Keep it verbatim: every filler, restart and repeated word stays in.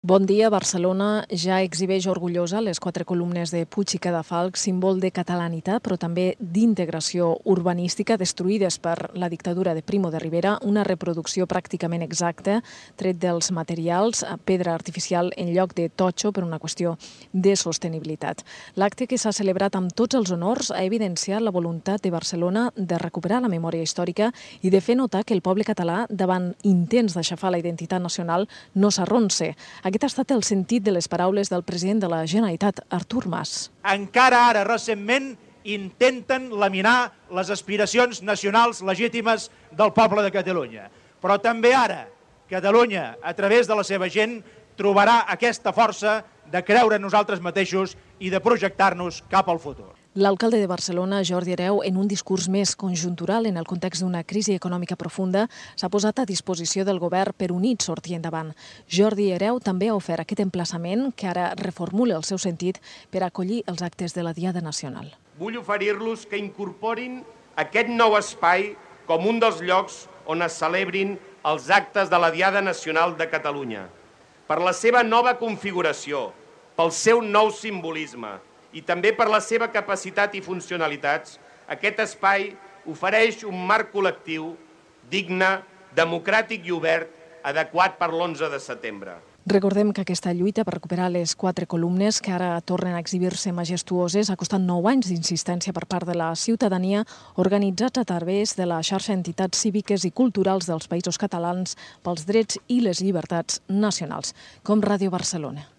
Bon dia. Barcelona ja exhibeix orgullosa les quatre columnes de Puig i Cadafalch, símbol de catalanitat, però també d'integració urbanística, destruïdes per la dictadura de Primo de Rivera, una reproducció pràcticament exacta, tret dels materials, pedra artificial en lloc de totxo per una qüestió de sostenibilitat. L'acte, que s'ha celebrat amb tots els honors, ha evidenciat la voluntat de Barcelona de recuperar la memòria històrica i de fer notar que el poble català, davant intents d'aixafar la identitat nacional, no s'arronse. Aquest ha estat el sentit de les paraules del president de la Generalitat, Artur Mas. Encara ara, recentment, intenten laminar les aspiracions nacionals legítimes del poble de Catalunya. Però també ara, Catalunya, a través de la seva gent, trobarà aquesta força de creure en nosaltres mateixos i de projectar-nos cap al futur. L'alcalde de Barcelona, Jordi Hereu, en un discurs més conjuntural en el context d'una crisi econòmica profunda, s'ha posat a disposició del govern per units sortir endavant. Jordi Hereu també ha ofert aquest emplaçament, que ara reformula el seu sentit, per acollir els actes de la Diada Nacional. Vull oferir-los que incorporin aquest nou espai com un dels llocs on es celebrin els actes de la Diada Nacional de Catalunya, per la seva nova configuració, pel seu nou simbolisme, i també per la seva capacitat i funcionalitats. Aquest espai ofereix un marc col·lectiu digne, democràtic i obert, adequat per l'onze de setembre. Recordem que aquesta lluita per recuperar les quatre columnes, que ara tornen a exhibir-se majestuoses, ha costat nou anys d'insistència per part de la ciutadania, organitzats a través de la xarxa d'entitats cíviques i culturals dels països catalans pels drets i les llibertats nacionals, com Ràdio Barcelona.